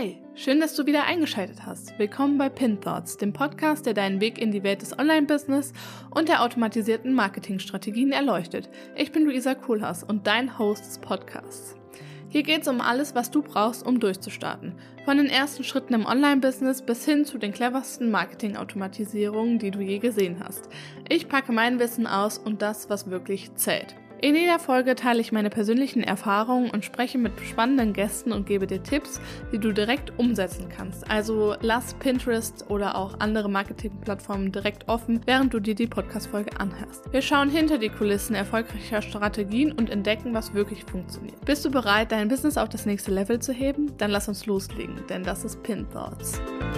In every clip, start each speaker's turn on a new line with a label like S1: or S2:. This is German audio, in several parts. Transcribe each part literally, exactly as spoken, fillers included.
S1: Hey, schön, dass du wieder eingeschaltet hast. Willkommen bei Pin Thoughts, dem Podcast, der deinen Weg in die Welt des Online-Business und der automatisierten Marketingstrategien erleuchtet. Ich bin Luisa Kohlhaas und dein Host des Podcasts. Hier geht es um alles, was du brauchst, um durchzustarten. Von den ersten Schritten im Online-Business bis hin zu den cleversten Marketing-Automatisierungen, die du je gesehen hast. Ich packe mein Wissen aus und das, was wirklich zählt. In jeder Folge teile ich meine persönlichen Erfahrungen und spreche mit spannenden Gästen und gebe dir Tipps, die du direkt umsetzen kannst. Also lass Pinterest oder auch andere Marketingplattformen direkt offen, während du dir die Podcast-Folge anhörst. Wir schauen hinter die Kulissen erfolgreicher Strategien und entdecken, was wirklich funktioniert. Bist du bereit, dein Business auf das nächste Level zu heben? Dann lass uns loslegen, denn das ist Pin Thoughts.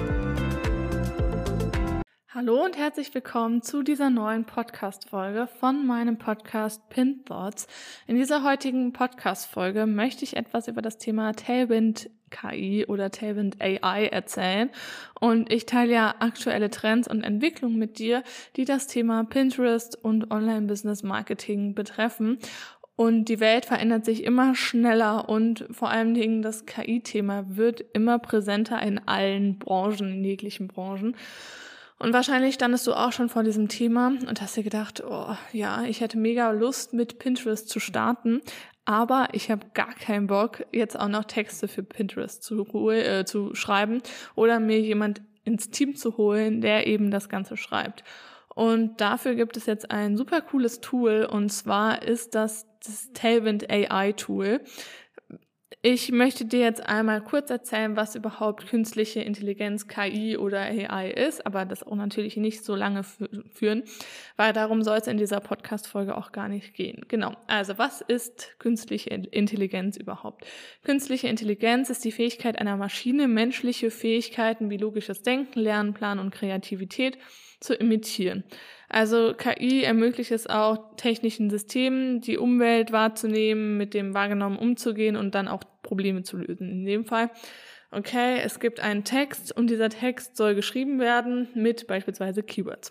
S1: Hallo und herzlich willkommen zu dieser neuen Podcast-Folge von meinem Podcast Pin Thoughts. In dieser heutigen Podcast-Folge möchte ich etwas über das Thema Tailwind K I oder Tailwind A I erzählen. Und ich teile ja aktuelle Trends und Entwicklungen mit dir, die das Thema Pinterest und Online-Business-Marketing betreffen. Und die Welt verändert sich immer schneller und vor allen Dingen das K I-Thema wird immer präsenter in allen Branchen, in jeglichen Branchen. Und wahrscheinlich standest du auch schon vor diesem Thema und hast dir gedacht, oh ja, ich hätte mega Lust mit Pinterest zu starten, aber ich habe gar keinen Bock, jetzt auch noch Texte für Pinterest zu, äh, zu schreiben oder mir jemand ins Team zu holen, der eben das Ganze schreibt. Und dafür gibt es jetzt ein super cooles Tool und zwar ist das das Tailwind A I Tool. Ich möchte dir jetzt einmal kurz erzählen, was überhaupt künstliche Intelligenz, K I oder A I ist, aber das auch natürlich nicht so lange führen, weil darum soll es in dieser Podcast-Folge auch gar nicht gehen. Genau, also was ist künstliche Intelligenz überhaupt? Künstliche Intelligenz ist die Fähigkeit einer Maschine, menschliche Fähigkeiten wie logisches Denken, Lernen, Planen und Kreativität zu imitieren. Also K I ermöglicht es auch technischen Systemen, die Umwelt wahrzunehmen, mit dem Wahrgenommen umzugehen und dann auch Probleme zu lösen. In dem Fall, okay, es gibt einen Text und dieser Text soll geschrieben werden mit beispielsweise Keywords,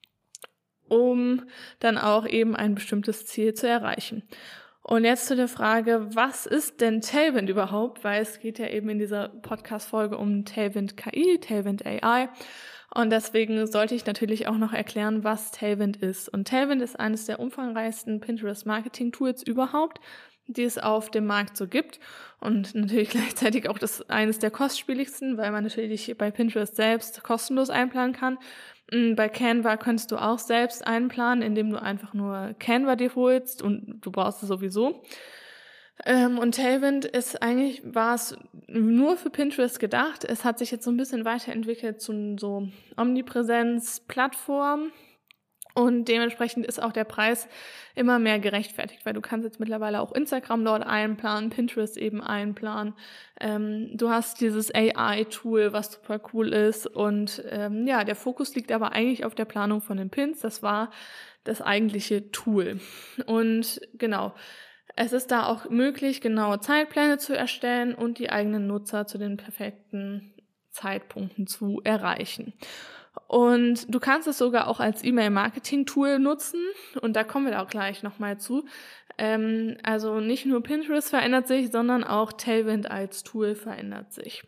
S1: um dann auch eben ein bestimmtes Ziel zu erreichen. Und jetzt zu der Frage, was ist denn Tailwind überhaupt? Weil es geht ja eben in dieser Podcast-Folge um Tailwind K I, Tailwind A I. Und deswegen sollte ich natürlich auch noch erklären, was Tailwind ist. Und Tailwind ist eines der umfangreichsten Pinterest-Marketing-Tools überhaupt, die es auf dem Markt so gibt. Und natürlich gleichzeitig auch das eines der kostspieligsten, weil man natürlich bei Pinterest selbst kostenlos einplanen kann. Bei Canva könntest du auch selbst einplanen, indem du einfach nur Canva dir holst und du brauchst es sowieso. Ähm, und Tailwind ist eigentlich, war es nur für Pinterest gedacht. Es hat sich jetzt so ein bisschen weiterentwickelt zu so Omnipräsenz-Plattform und dementsprechend ist auch der Preis immer mehr gerechtfertigt, weil du kannst jetzt mittlerweile auch Instagram dort einplanen, Pinterest eben einplanen. Ähm, du hast dieses A I-Tool, was super cool ist und ähm, ja, der Fokus liegt aber eigentlich auf der Planung von den Pins. Das war das eigentliche Tool. Und genau, es ist da auch möglich, genaue Zeitpläne zu erstellen und die eigenen Nutzer zu den perfekten Zeitpunkten zu erreichen. Und du kannst es sogar auch als E-Mail-Marketing-Tool nutzen und da kommen wir auch gleich nochmal zu. Ähm, also nicht nur Pinterest verändert sich, sondern auch Tailwind als Tool verändert sich.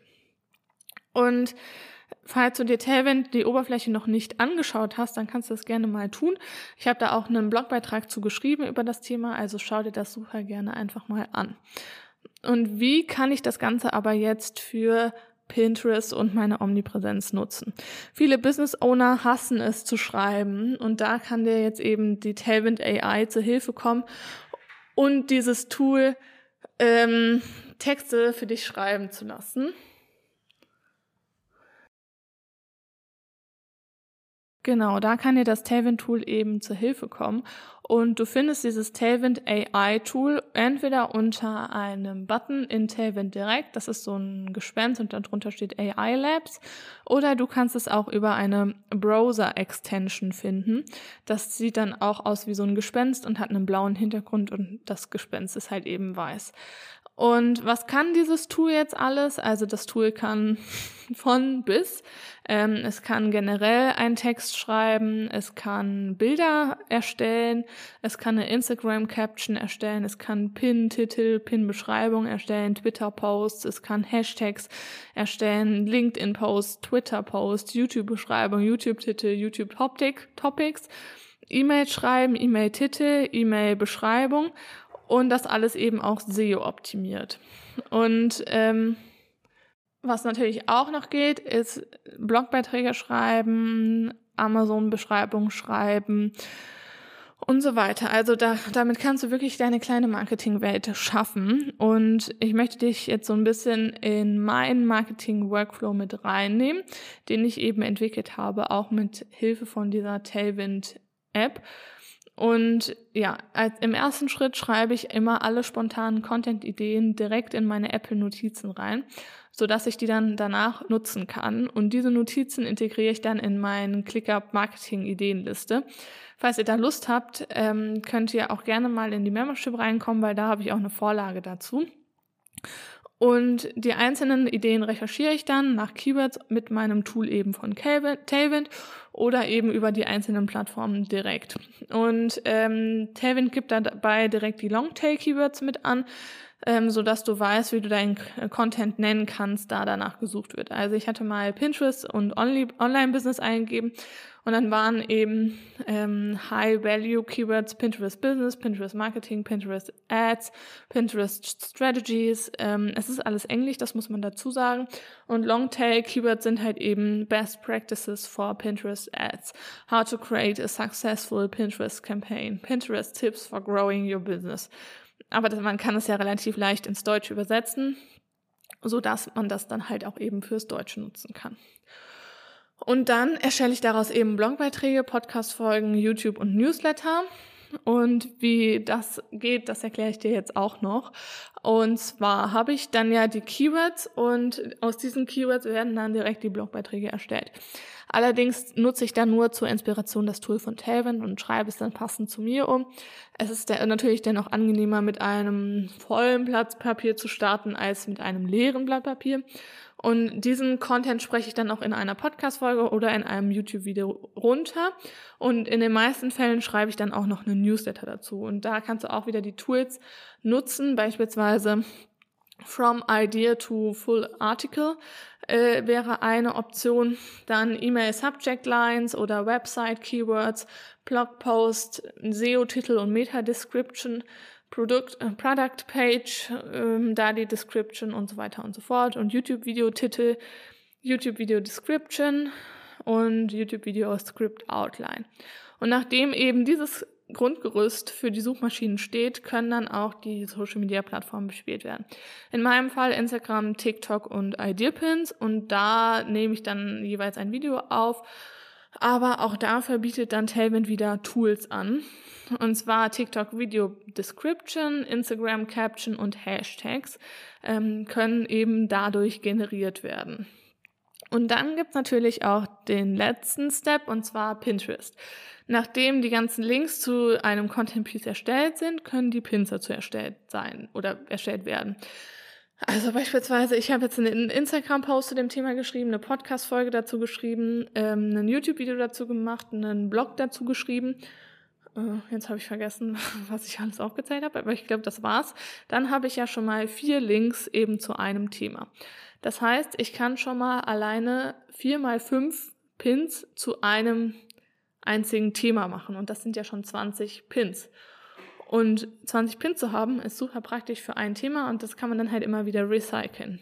S1: Und falls du dir Tailwind die Oberfläche noch nicht angeschaut hast, dann kannst du das gerne mal tun. Ich habe da auch einen Blogbeitrag zu geschrieben über das Thema, also schau dir das super gerne einfach mal an. Und wie kann ich das Ganze aber jetzt für Pinterest und meine Omnipräsenz nutzen? Viele Business Owner hassen es zu schreiben und da kann dir jetzt eben die Tailwind A I zur Hilfe kommen und dieses Tool ähm, Texte für dich schreiben zu lassen. Genau, da kann dir das Tailwind-Tool eben zur Hilfe kommen und du findest dieses Tailwind A I-Tool entweder unter einem Button in Tailwind direkt, das ist so ein Gespenst und darunter steht A I Labs, oder du kannst es auch über eine Browser-Extension finden. Das sieht dann auch aus wie so ein Gespenst und hat einen blauen Hintergrund und das Gespenst ist halt eben weiß. Und was kann dieses Tool jetzt alles? Also das Tool kann von bis. Ähm, es kann generell einen Text schreiben, es kann Bilder erstellen, es kann eine Instagram-Caption erstellen, es kann Pin-Titel, Pin-Beschreibung erstellen, Twitter-Posts, es kann Hashtags erstellen, LinkedIn-Posts, Twitter-Posts, YouTube-Beschreibung, YouTube-Titel, YouTube-Topics, E-Mail schreiben, E-Mail-Titel, E-Mail-Beschreibung und das alles eben auch S E O-optimiert. Und ähm, was natürlich auch noch geht, ist Blogbeiträge schreiben, Amazon-Beschreibung schreiben und so weiter. Also da, damit kannst du wirklich deine kleine Marketingwelt schaffen. Und ich möchte dich jetzt so ein bisschen in meinen Marketing-Workflow mit reinnehmen, den ich eben entwickelt habe, auch mit Hilfe von dieser Tailwind-App. Und ja, als, im ersten Schritt schreibe ich immer alle spontanen Content-Ideen direkt in meine Apple-Notizen rein, sodass ich die dann danach nutzen kann. Und diese Notizen integriere ich dann in meine ClickUp-Marketing-Ideenliste. Falls ihr da Lust habt, ähm, könnt ihr auch gerne mal in die Membership reinkommen, weil da habe ich auch eine Vorlage dazu. Und die einzelnen Ideen recherchiere ich dann nach Keywords mit meinem Tool eben von Tailwind oder eben über die einzelnen Plattformen direkt. Und ähm, Tailwind gibt dabei direkt die Longtail-Keywords mit an, ähm, sodass du weißt, wie du deinen Content nennen kannst, da danach gesucht wird. Also ich hatte mal Pinterest und Online-Business eingegeben und dann waren eben ähm, High-Value-Keywords Pinterest Business, Pinterest Marketing, Pinterest Ads, Pinterest Strategies. Ähm, es ist alles Englisch, das muss man dazu sagen. Und Longtail-Keywords sind halt eben Best Practices for Pinterest Ads, How to create a successful Pinterest campaign, Pinterest Tips for growing your business. Aber das, man kann es ja relativ leicht ins Deutsche übersetzen, sodass man das dann halt auch eben fürs Deutsche nutzen kann. Und dann erstelle ich daraus eben Blogbeiträge, Podcast-Folgen, YouTube und Newsletter. Und wie das geht, das erkläre ich dir jetzt auch noch. Und zwar habe ich dann ja die Keywords und aus diesen Keywords werden dann direkt die Blogbeiträge erstellt. Allerdings nutze ich dann nur zur Inspiration das Tool von Tailwind und schreibe es dann passend zu mir um. Es ist der, natürlich dennoch angenehmer, mit einem vollen Blatt Papier zu starten, als mit einem leeren Blatt Papier. Und diesen Content spreche ich dann auch in einer Podcast-Folge oder in einem YouTube-Video runter. Und in den meisten Fällen schreibe ich dann auch noch einen Newsletter dazu. Und da kannst du auch wieder die Tools nutzen, beispielsweise From Idea to Full Article äh, wäre eine Option. Dann E-Mail Subject Lines oder Website Keywords, Blogpost, S E O-Titel und Meta-Description, Product, äh, Product Page, ähm, da die Description und so weiter und so fort. Und YouTube-Video-Titel, YouTube-Video-Description und YouTube-Video-Script Outline. Und nachdem eben dieses Grundgerüst für die Suchmaschinen steht, können dann auch die Social-Media-Plattformen bespielt werden. In meinem Fall Instagram, TikTok und Ideapins und da nehme ich dann jeweils ein Video auf, aber auch dafür bietet dann Tailwind wieder Tools an. Und zwar TikTok Video Description, Instagram Caption und Hashtags ähm, können eben dadurch generiert werden. Und dann gibt's natürlich auch den letzten Step, und zwar Pinterest. Nachdem die ganzen Links zu einem Content Piece erstellt sind, können die Pins dazu erstellt sein oder erstellt werden. Also beispielsweise, ich habe jetzt einen Instagram-Post zu dem Thema geschrieben, eine Podcast-Folge dazu geschrieben, ähm, ein YouTube-Video dazu gemacht, einen Blog dazu geschrieben. Äh, jetzt habe ich vergessen, was ich alles aufgezählt habe, aber ich glaube, das war's. Dann habe ich ja schon mal vier Links eben zu einem Thema. Das heißt, ich kann schon mal alleine vier mal fünf Pins zu einem einzigen Thema machen und das sind ja schon zwanzig Pins. Und zwanzig Pins zu haben, ist super praktisch für ein Thema und das kann man dann halt immer wieder recyceln.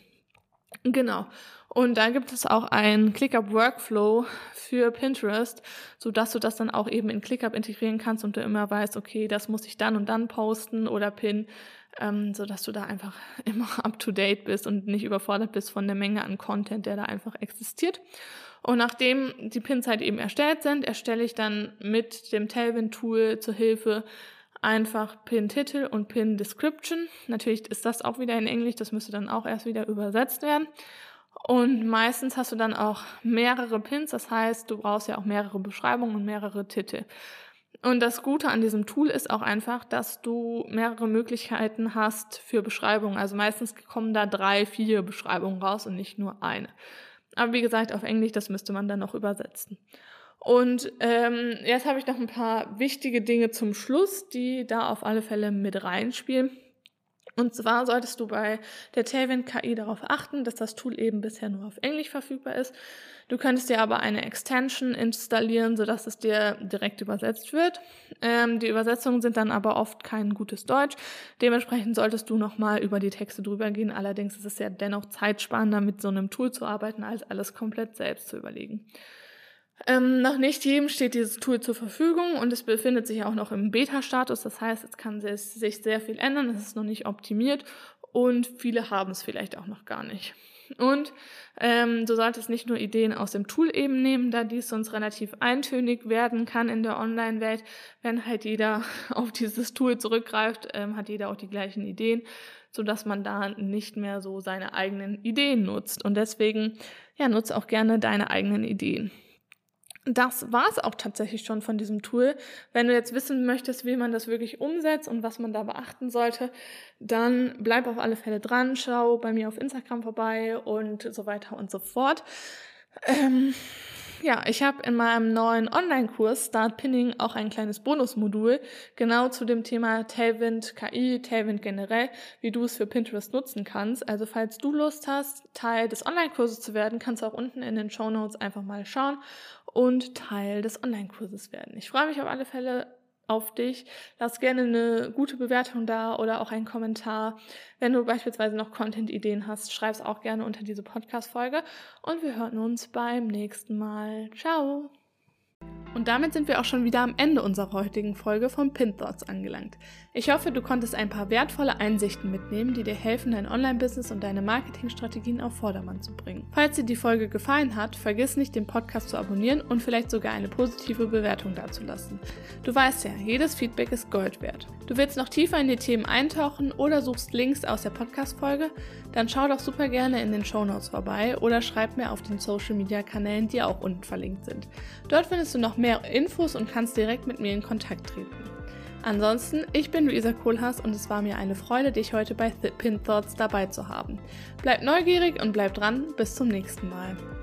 S1: Genau. Und da gibt es auch einen ClickUp-Workflow für Pinterest, sodass du das dann auch eben in ClickUp integrieren kannst und du immer weißt, okay, das muss ich dann und dann posten oder pinnen, ähm, sodass du da einfach immer up-to-date bist und nicht überfordert bist von der Menge an Content, der da einfach existiert. Und nachdem die Pins halt eben erstellt sind, erstelle ich dann mit dem Tailwind-Tool zur Hilfe einfach Pin-Titel und Pin-Description. Natürlich ist das auch wieder in Englisch, das müsste dann auch erst wieder übersetzt werden. Und meistens hast du dann auch mehrere Pins, das heißt, du brauchst ja auch mehrere Beschreibungen und mehrere Titel. Und das Gute an diesem Tool ist auch einfach, dass du mehrere Möglichkeiten hast für Beschreibungen. Also meistens kommen da drei, vier Beschreibungen raus und nicht nur eine. Aber wie gesagt, auf Englisch, das müsste man dann noch übersetzen. Und ähm, jetzt habe ich noch ein paar wichtige Dinge zum Schluss, die da auf alle Fälle mit reinspielen. Und zwar solltest du bei der Tailwind K I darauf achten, dass das Tool eben bisher nur auf Englisch verfügbar ist. Du könntest dir aber eine Extension installieren, sodass es dir direkt übersetzt wird. Ähm, die Übersetzungen sind dann aber oft kein gutes Deutsch. Dementsprechend solltest du nochmal über die Texte drüber gehen. Allerdings ist es ja dennoch zeitsparender, mit so einem Tool zu arbeiten, als alles komplett selbst zu überlegen. Ähm, noch nicht jedem steht dieses Tool zur Verfügung und es befindet sich auch noch im Beta-Status. Das heißt, es kann sich sehr viel ändern, es ist noch nicht optimiert und viele haben es vielleicht auch noch gar nicht. Und ähm, du solltest nicht nur Ideen aus dem Tool eben nehmen, da dies sonst relativ eintönig werden kann in der Online-Welt. Wenn halt jeder auf dieses Tool zurückgreift, ähm, hat jeder auch die gleichen Ideen, sodass man da nicht mehr so seine eigenen Ideen nutzt. Und deswegen, ja, nutze auch gerne deine eigenen Ideen. Das war es auch tatsächlich schon von diesem Tool. Wenn du jetzt wissen möchtest, wie man das wirklich umsetzt und was man da beachten sollte, dann bleib auf alle Fälle dran, schau bei mir auf Instagram vorbei und so weiter und so fort. Ähm, ja, ich habe in meinem neuen Online-Kurs Start Pinning auch ein kleines Bonusmodul genau zu dem Thema Tailwind K I, Tailwind generell, wie du es für Pinterest nutzen kannst. Also falls du Lust hast, Teil des Online-Kurses zu werden, kannst du auch unten in den Shownotes einfach mal schauen und Teil des Online-Kurses werden. Ich freue mich auf alle Fälle auf dich. Lass gerne eine gute Bewertung da oder auch einen Kommentar. Wenn du beispielsweise noch Content-Ideen hast, schreib es auch gerne unter diese Podcast-Folge und wir hören uns beim nächsten Mal. Ciao! Und damit sind wir auch schon wieder am Ende unserer heutigen Folge von Pin Thoughts angelangt. Ich hoffe, du konntest ein paar wertvolle Einsichten mitnehmen, die dir helfen, dein Online-Business und deine Marketingstrategien auf Vordermann zu bringen. Falls dir die Folge gefallen hat, vergiss nicht, den Podcast zu abonnieren und vielleicht sogar eine positive Bewertung dazulassen. Du weißt ja, jedes Feedback ist Gold wert. Du willst noch tiefer in die Themen eintauchen oder suchst Links aus der Podcast-Folge? Dann schau doch super gerne in den Shownotes vorbei oder schreib mir auf den Social-Media-Kanälen, die auch unten verlinkt sind. Dort findest du noch mehr Infos und kannst direkt mit mir in Kontakt treten. Ansonsten, ich bin Luisa Kohlhaas und es war mir eine Freude, dich heute bei Pin Thoughts dabei zu haben. Bleib neugierig und bleib dran, bis zum nächsten Mal.